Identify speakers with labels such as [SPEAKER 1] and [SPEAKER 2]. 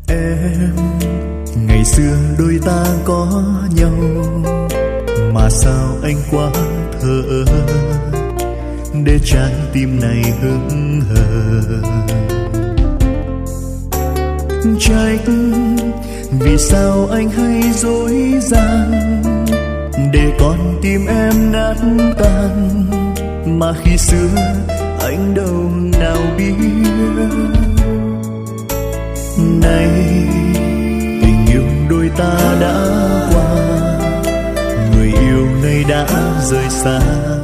[SPEAKER 1] Em, ngày xưa đôi ta có nhau, mà sao anh quá thờ ơ để trái tim này hững hờ. Trách vì sao anh hay dối gian để con tim em nát tan, mà khi xưa anh đâu nào biết. Nay tình yêu đôi ta đã qua, người yêu nay đã rời xa.